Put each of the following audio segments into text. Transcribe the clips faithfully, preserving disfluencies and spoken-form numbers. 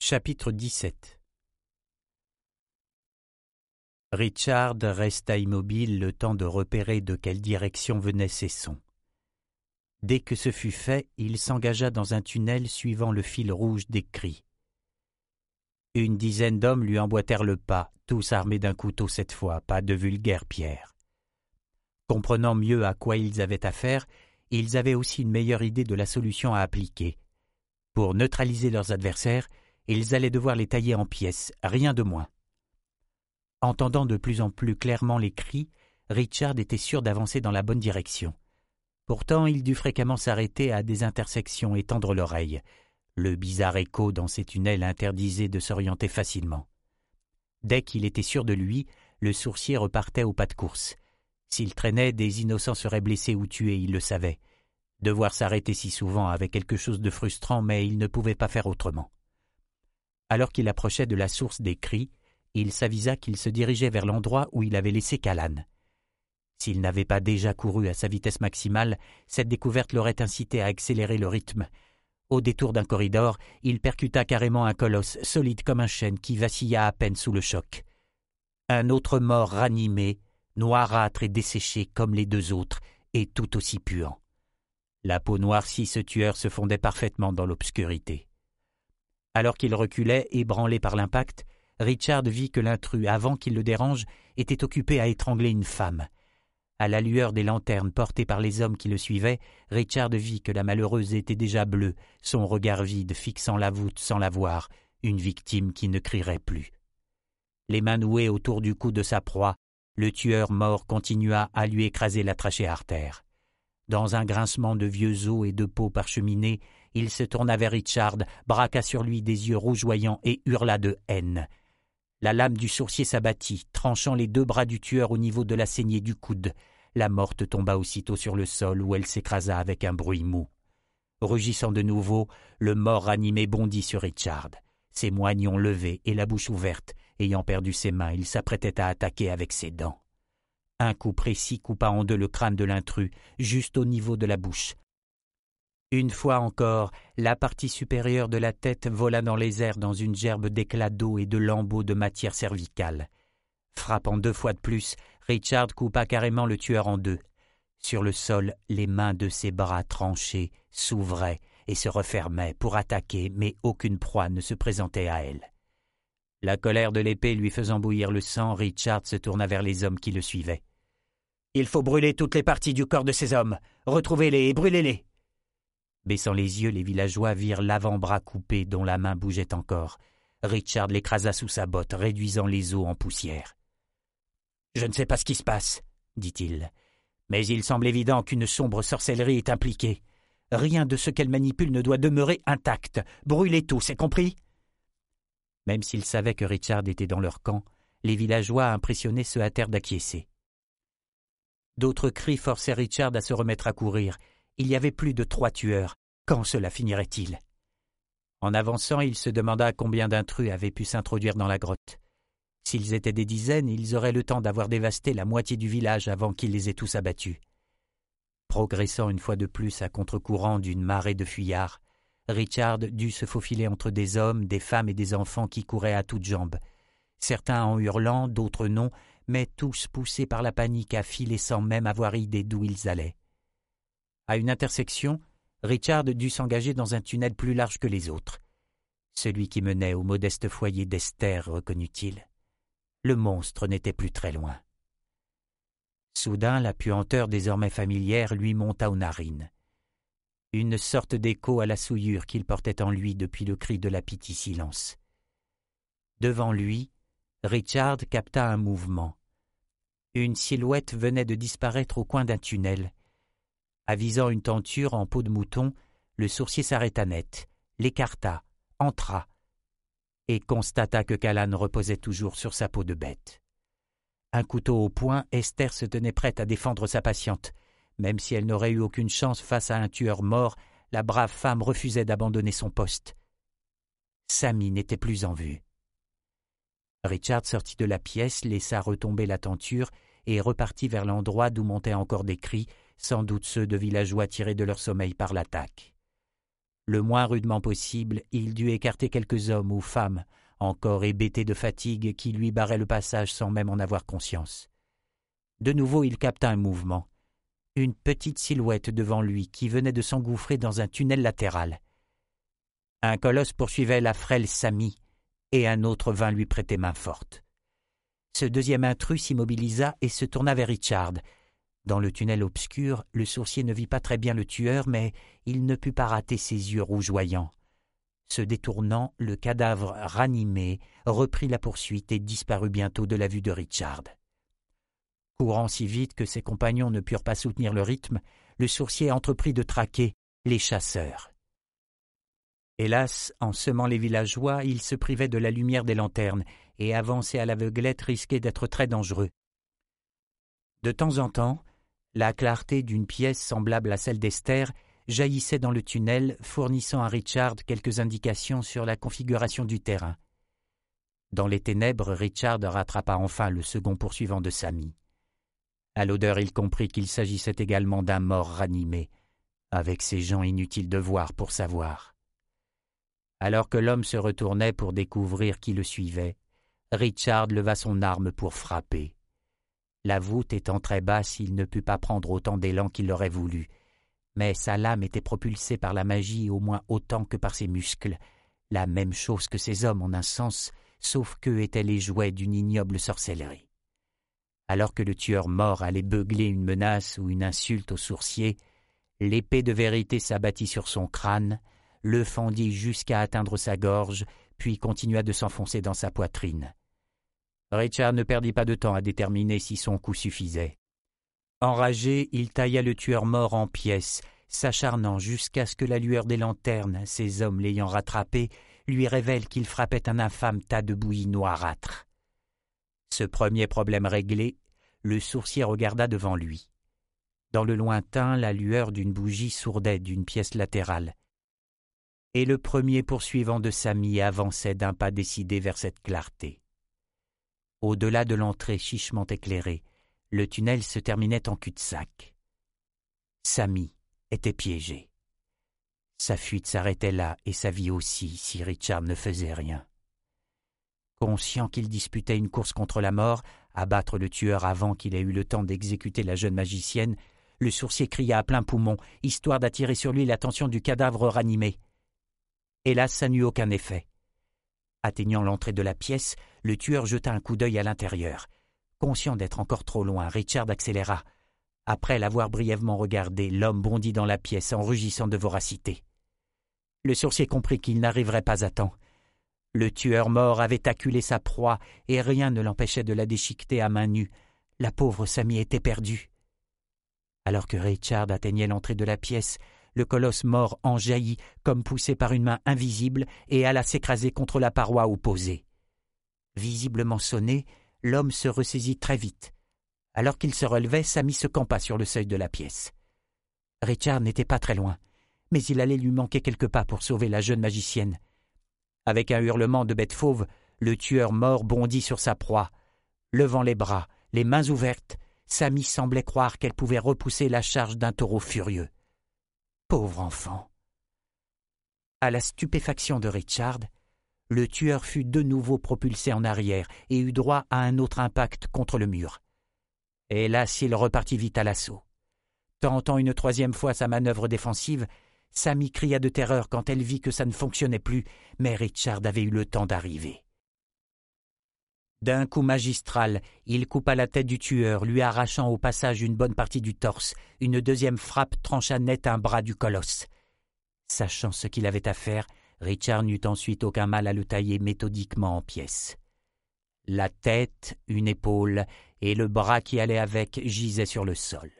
Chapitre dix-sept. Richard resta immobile le temps de repérer de quelle direction venaient ces sons. Dès que ce fut fait, il s'engagea dans un tunnel suivant le fil rouge des cris. Une dizaine d'hommes lui emboîtèrent le pas, tous armés d'un couteau cette fois, pas de vulgaire pierre. Comprenant mieux à quoi ils avaient affaire, ils avaient aussi une meilleure idée de la solution à appliquer. Pour neutraliser leurs adversaires, ils allaient devoir les tailler en pièces, rien de moins. Entendant de plus en plus clairement les cris, Richard était sûr d'avancer dans la bonne direction. Pourtant, il dut fréquemment s'arrêter à des intersections et tendre l'oreille. Le bizarre écho dans ces tunnels interdisait de s'orienter facilement. Dès qu'il était sûr de lui, le sourcier repartait au pas de course. S'il traînait, des innocents seraient blessés ou tués, il le savait. Devoir s'arrêter si souvent avait quelque chose de frustrant, mais il ne pouvait pas faire autrement. Alors qu'il approchait de la source des cris, il s'avisa qu'il se dirigeait vers l'endroit où il avait laissé Callan. S'il n'avait pas déjà couru à sa vitesse maximale, cette découverte l'aurait incité à accélérer le rythme. Au détour d'un corridor, il percuta carrément un colosse, solide comme un chêne, qui vacilla à peine sous le choc. Un autre mort ranimé, noirâtre et desséché comme les deux autres, et tout aussi puant. La peau noircie ce tueur se fondait parfaitement dans l'obscurité. Alors qu'il reculait, ébranlé par l'impact, Richard vit que l'intrus, avant qu'il le dérange, était occupé à étrangler une femme. À la lueur des lanternes portées par les hommes qui le suivaient, Richard vit que la malheureuse était déjà bleue, son regard vide fixant la voûte sans la voir, une victime qui ne crierait plus. Les mains nouées autour du cou de sa proie, le tueur mort continua à lui écraser la trachée artère. Dans un grincement de vieux os et de peau parcheminée, il se tourna vers Richard, braqua sur lui des yeux rougeoyants et hurla de haine. La lame du sourcier s'abattit, tranchant les deux bras du tueur au niveau de la saignée du coude. La morte tomba aussitôt sur le sol où elle s'écrasa avec un bruit mou. Rugissant de nouveau, le mort ranimé bondit sur Richard. Ses moignons levés et la bouche ouverte, ayant perdu ses mains, il s'apprêtait à attaquer avec ses dents. Un coup précis coupa en deux le crâne de l'intrus, juste au niveau de la bouche. Une fois encore, la partie supérieure de la tête vola dans les airs dans une gerbe d'éclats d'eau et de lambeaux de matière cervicale. Frappant deux fois de plus, Richard coupa carrément le tueur en deux. Sur le sol, les mains de ses bras tranchés s'ouvraient et se refermaient pour attaquer, mais aucune proie ne se présentait à elle. La colère de l'épée lui faisant bouillir le sang, Richard se tourna vers les hommes qui le suivaient. « Il faut brûler toutes les parties du corps de ces hommes. Retrouvez-les et brûlez-les !» Baissant les yeux, les villageois virent l'avant-bras coupé dont la main bougeait encore. Richard l'écrasa sous sa botte, réduisant les os en poussière. « Je ne sais pas ce qui se passe, » dit-il, « mais il semble évident qu'une sombre sorcellerie est impliquée. Rien de ce qu'elle manipule ne doit demeurer intact. Brûlez tout, c'est compris ?» Même s'ils savaient que Richard était dans leur camp, les villageois impressionnés se hâtèrent d'acquiescer. D'autres cris forcèrent Richard à se remettre à courir. Il y avait plus de trois tueurs. Quand cela finirait-il? En avançant, il se demanda combien d'intrus avaient pu s'introduire dans la grotte. S'ils étaient des dizaines, ils auraient le temps d'avoir dévasté la moitié du village avant qu'ils les aient tous abattus. Progressant une fois de plus à contre-courant d'une marée de fuyards, Richard dut se faufiler entre des hommes, des femmes et des enfants qui couraient à toutes jambes. Certains en hurlant, d'autres non, mais tous poussés par la panique à filer sans même avoir idée d'où ils allaient. À une intersection, Richard dut s'engager dans un tunnel plus large que les autres. Celui qui menait au modeste foyer d'Esther, reconnut-il. Le monstre n'était plus très loin. Soudain, la puanteur désormais familière lui monta aux narines. Une sorte d'écho à la souillure qu'il portait en lui depuis le cri de la pitié silence. Devant lui, Richard capta un mouvement. Une silhouette venait de disparaître au coin d'un tunnel. Avisant une tenture en peau de mouton, le sourcier s'arrêta net, l'écarta, entra, et constata que Callan reposait toujours sur sa peau de bête. Un couteau au poing, Esther se tenait prête à défendre sa patiente. Même si elle n'aurait eu aucune chance face à un tueur mort, la brave femme refusait d'abandonner son poste. Sammy n'était plus en vue. Richard sortit de la pièce, laissa retomber la tenture et repartit vers l'endroit d'où montaient encore des cris, sans doute ceux de villageois tirés de leur sommeil par l'attaque. Le moins rudement possible, il dut écarter quelques hommes ou femmes, encore hébétés de fatigue, qui lui barraient le passage sans même en avoir conscience. De nouveau, il capta un mouvement. Une petite silhouette devant lui qui venait de s'engouffrer dans un tunnel latéral. Un colosse poursuivait la frêle Samy, et un autre vint lui prêter main forte. Ce deuxième intrus s'immobilisa et se tourna vers Richard. Dans le tunnel obscur, le sourcier ne vit pas très bien le tueur, mais il ne put pas rater ses yeux rougeoyants. Se détournant, le cadavre ranimé reprit la poursuite et disparut bientôt de la vue de Richard. Courant si vite que ses compagnons ne purent pas soutenir le rythme, le sourcier entreprit de traquer les chasseurs. Hélas, en semant les villageois, il se privait de la lumière des lanternes, et avancer à l'aveuglette risquait d'être très dangereux. De temps en temps, la clarté d'une pièce semblable à celle d'Esther jaillissait dans le tunnel, fournissant à Richard quelques indications sur la configuration du terrain. Dans les ténèbres, Richard rattrapa enfin le second poursuivant de Samy. À l'odeur, il comprit qu'il s'agissait également d'un mort ranimé, avec ces gens inutiles de voir pour savoir. Alors que l'homme se retournait pour découvrir qui le suivait, Richard leva son arme pour frapper. La voûte étant très basse, il ne put pas prendre autant d'élan qu'il l'aurait voulu, mais sa lame était propulsée par la magie au moins autant que par ses muscles, la même chose que ces hommes en un sens, sauf qu'eux étaient les jouets d'une ignoble sorcellerie. Alors que le tueur mort allait beugler une menace ou une insulte au sourcier, l'épée de vérité s'abattit sur son crâne, le fendit jusqu'à atteindre sa gorge, puis continua de s'enfoncer dans sa poitrine. Richard ne perdit pas de temps à déterminer si son coup suffisait. Enragé, il tailla le tueur mort en pièces, s'acharnant jusqu'à ce que la lueur des lanternes, ces hommes l'ayant rattrapé, lui révèle qu'il frappait un infâme tas de bouillie noirâtre. Ce premier problème réglé, le sourcier regarda devant lui. Dans le lointain, la lueur d'une bougie sourdait d'une pièce latérale. Et le premier poursuivant de Samy avançait d'un pas décidé vers cette clarté. Au-delà de l'entrée chichement éclairée, le tunnel se terminait en cul-de-sac. Samy était piégé. Sa fuite s'arrêtait là et sa vie aussi si Richard ne faisait rien. Conscient qu'il disputait une course contre la mort, abattre le tueur avant qu'il ait eu le temps d'exécuter la jeune magicienne, le sourcier cria à plein poumon, histoire d'attirer sur lui l'attention du cadavre ranimé. Hélas, ça n'eut aucun effet. Atteignant l'entrée de la pièce, le tueur jeta un coup d'œil à l'intérieur. Conscient d'être encore trop loin, Richard accéléra. Après l'avoir brièvement regardé, l'homme bondit dans la pièce en rugissant de voracité. Le sourcier comprit qu'il n'arriverait pas à temps. Le tueur mort avait acculé sa proie et rien ne l'empêchait de la déchiqueter à main nue. La pauvre Samy était perdue. Alors que Richard atteignait l'entrée de la pièce, le colosse mort en jaillit comme poussé par une main invisible et alla s'écraser contre la paroi opposée. Visiblement sonné, l'homme se ressaisit très vite. Alors qu'il se relevait, Samy se campa sur le seuil de la pièce. Richard n'était pas très loin, mais il allait lui manquer quelques pas pour sauver la jeune magicienne. Avec un hurlement de bête fauve, le tueur mort bondit sur sa proie. Levant les bras, les mains ouvertes, Samy semblait croire qu'elle pouvait repousser la charge d'un taureau furieux. Pauvre enfant! À la stupéfaction de Richard, le tueur fut de nouveau propulsé en arrière et eut droit à un autre impact contre le mur. Hélas, il repartit vite à l'assaut. Tentant une troisième fois sa manœuvre défensive, Samy cria de terreur quand elle vit que ça ne fonctionnait plus, mais Richard avait eu le temps d'arriver. D'un coup magistral, il coupa la tête du tueur, lui arrachant au passage une bonne partie du torse. Une deuxième frappe trancha net un bras du colosse. Sachant ce qu'il avait à faire, Richard n'eut ensuite aucun mal à le tailler méthodiquement en pièces. La tête, une épaule et le bras qui allait avec gisaient sur le sol.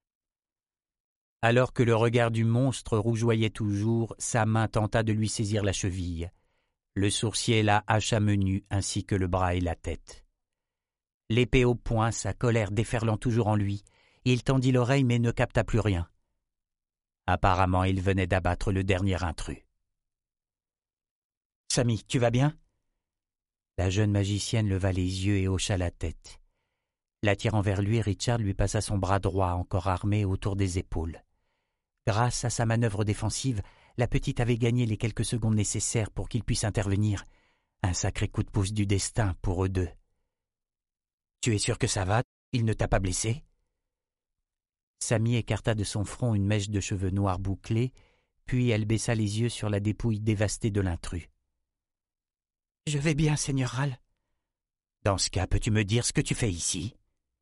Alors que le regard du monstre rougeoyait toujours, sa main tenta de lui saisir la cheville. Le sourcier la hacha menu ainsi que le bras et la tête. L'épée au poing, sa colère déferlant toujours en lui, il tendit l'oreille mais ne capta plus rien. Apparemment, il venait d'abattre le dernier intrus. « Samy, tu vas bien ?» La jeune magicienne leva les yeux et hocha la tête. L'attirant vers lui, Richard lui passa son bras droit encore armé autour des épaules. Grâce à sa manœuvre défensive, La petite avait gagné les quelques secondes nécessaires pour qu'il puisse intervenir. Un sacré coup de pouce du destin pour eux deux. « Tu es sûr que ça va? Il ne t'a pas blessé ?» Samy écarta de son front une mèche de cheveux noirs bouclés, puis elle baissa les yeux sur la dépouille dévastée de l'intrus. « Je vais bien, Seigneur Ral. »« Dans ce cas, peux-tu me dire ce que tu fais ici ?»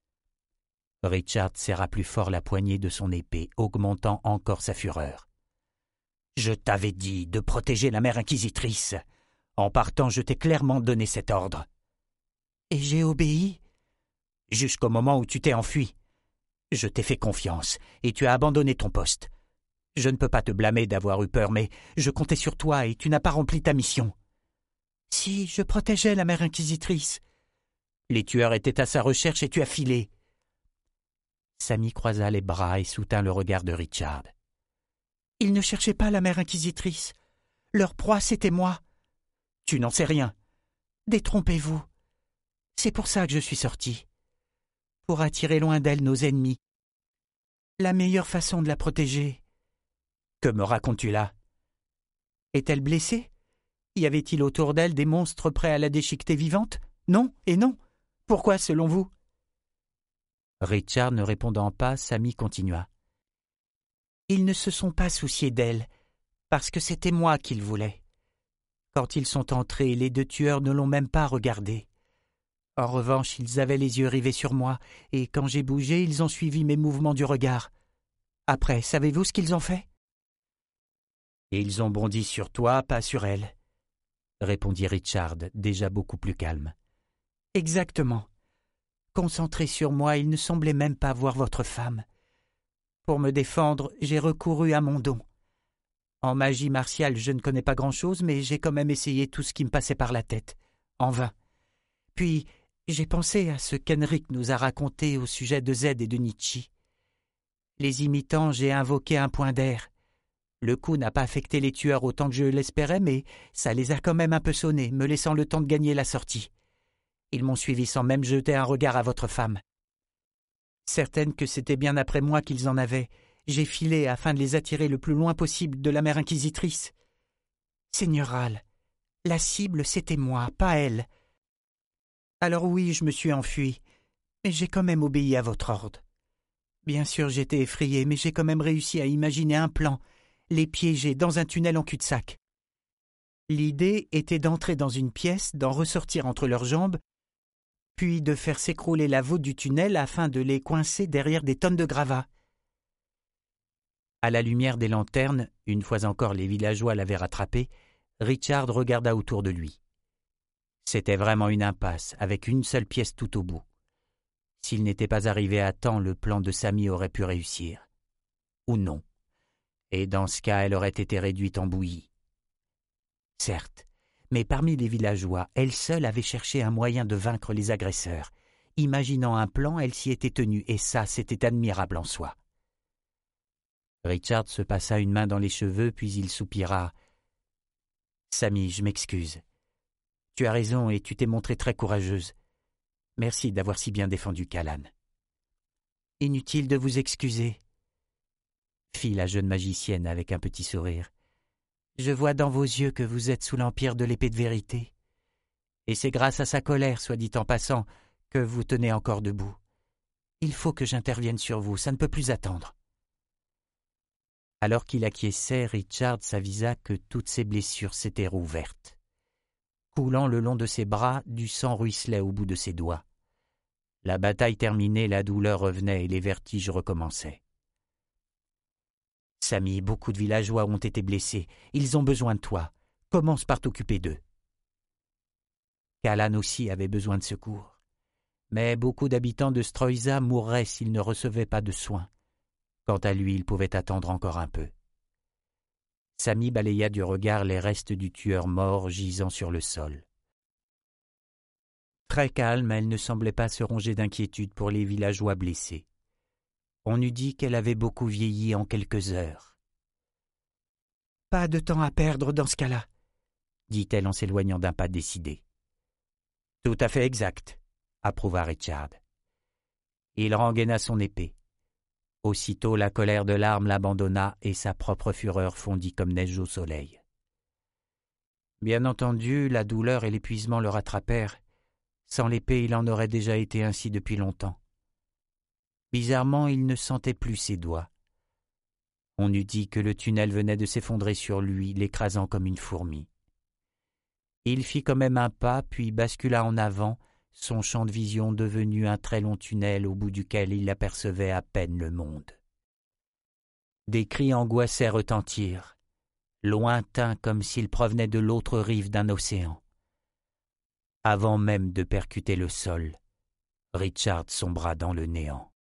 Richard serra plus fort la poignée de son épée, augmentant encore sa fureur. « Je t'avais dit de protéger la mère inquisitrice. En partant, je t'ai clairement donné cet ordre. »« Et j'ai obéi ?» ?»« Jusqu'au moment où tu t'es enfui. Je t'ai fait confiance, et tu as abandonné ton poste. Je ne peux pas te blâmer d'avoir eu peur, mais je comptais sur toi et tu n'as pas rempli ta mission. »« Si, je protégeais la mère inquisitrice. »« Les tueurs étaient à sa recherche et tu as filé. » Samy croisa les bras et soutint le regard de Richard. « Ils ne cherchaient pas la mère inquisitrice. Leur proie, c'était moi. »« Tu n'en sais rien. »« Détrompez-vous. C'est pour ça que je suis sorti. Pour attirer loin d'elle nos ennemis. La meilleure façon de la protéger. »« Que me racontes-tu là ? » ?»« Est-elle blessée ? Y avait-il autour d'elle des monstres prêts à la déchiqueter vivante ? Non et non. Pourquoi, selon vous ? » Richard ne répondant pas, Samy continua. « Ils ne se sont pas souciés d'elle, parce que c'était moi qu'ils voulaient. Quand ils sont entrés, les deux tueurs ne l'ont même pas regardée. En revanche, ils avaient les yeux rivés sur moi, et quand j'ai bougé, ils ont suivi mes mouvements du regard. Après, savez-vous ce qu'ils ont fait ? » ?»« Et ils ont bondi sur toi, pas sur elle, » répondit Richard, déjà beaucoup plus calme. « Exactement. Concentrés sur moi, ils ne semblaient même pas voir votre femme. Pour me défendre, j'ai recouru à mon don. En magie martiale, je ne connais pas grand-chose, mais j'ai quand même essayé tout ce qui me passait par la tête. En vain. Puis, j'ai pensé à ce qu'Henrik nous a raconté au sujet de Zed et de Nietzsche. Les imitant, j'ai invoqué un point d'air. Le coup n'a pas affecté les tueurs autant que je l'espérais, mais ça les a quand même un peu sonnés, me laissant le temps de gagner la sortie. Ils m'ont suivi sans même jeter un regard à votre femme. Certaine que c'était bien après moi qu'ils en avaient, j'ai filé afin de les attirer le plus loin possible de la mère inquisitrice. Seigneur Ral, la cible c'était moi, pas elle. Alors oui, je me suis enfui, mais j'ai quand même obéi à votre ordre. Bien sûr, j'étais effrayé, mais j'ai quand même réussi à imaginer un plan, les piéger dans un tunnel en cul-de-sac. L'idée était d'entrer dans une pièce, d'en ressortir entre leurs jambes, puis de faire s'écrouler la voûte du tunnel afin de les coincer derrière des tonnes de gravats. À la lumière des lanternes, une fois encore les villageois l'avaient rattrapé, Richard regarda autour de lui. C'était vraiment une impasse, avec une seule pièce tout au bout. S'il n'était pas arrivé à temps, le plan de Samy aurait pu réussir. Ou non. Et dans ce cas, elle aurait été réduite en bouillie. Certes, mais parmi les villageois, elle seule avait cherché un moyen de vaincre les agresseurs. Imaginant un plan, elle s'y était tenue, et ça, c'était admirable en soi. Richard se passa une main dans les cheveux, puis il soupira. « Samy, je m'excuse. Tu as raison et tu t'es montrée très courageuse. Merci d'avoir si bien défendu Callan. »« Inutile de vous excuser, » fit la jeune magicienne avec un petit sourire. « Je vois dans vos yeux que vous êtes sous l'empire de l'épée de vérité. Et c'est grâce à sa colère, soit dit en passant, que vous tenez encore debout. Il faut que j'intervienne sur vous, ça ne peut plus attendre. » Alors qu'il acquiesçait, Richard s'avisa que toutes ses blessures s'étaient rouvertes. Coulant le long de ses bras, du sang ruisselait au bout de ses doigts. La bataille terminée, la douleur revenait et les vertiges recommençaient. « Samy, beaucoup de villageois ont été blessés. Ils ont besoin de toi. Commence par t'occuper d'eux. » Callan aussi avait besoin de secours. Mais beaucoup d'habitants de Stroïsa mourraient s'ils ne recevaient pas de soins. Quant à lui, il pouvait attendre encore un peu. Samy balaya du regard les restes du tueur mort gisant sur le sol. Très calme, elle ne semblait pas se ronger d'inquiétude pour les villageois blessés. On eût dit qu'elle avait beaucoup vieilli en quelques heures. « Pas de temps à perdre dans ce cas-là, » dit-elle en s'éloignant d'un pas décidé. « Tout à fait exact, » approuva Richard. Il rengaina son épée. Aussitôt la colère de l'arme l'abandonna et sa propre fureur fondit comme neige au soleil. Bien entendu, la douleur et l'épuisement le rattrapèrent. Sans l'épée, il en aurait déjà été ainsi depuis longtemps. Bizarrement, il ne sentait plus ses doigts. On eût dit que le tunnel venait de s'effondrer sur lui, l'écrasant comme une fourmi. Il fit quand même un pas, puis bascula en avant, son champ de vision devenu un très long tunnel au bout duquel il apercevait à peine le monde. Des cris angoissés retentirent, lointains comme s'ils provenaient de l'autre rive d'un océan. Avant même de percuter le sol, Richard sombra dans le néant.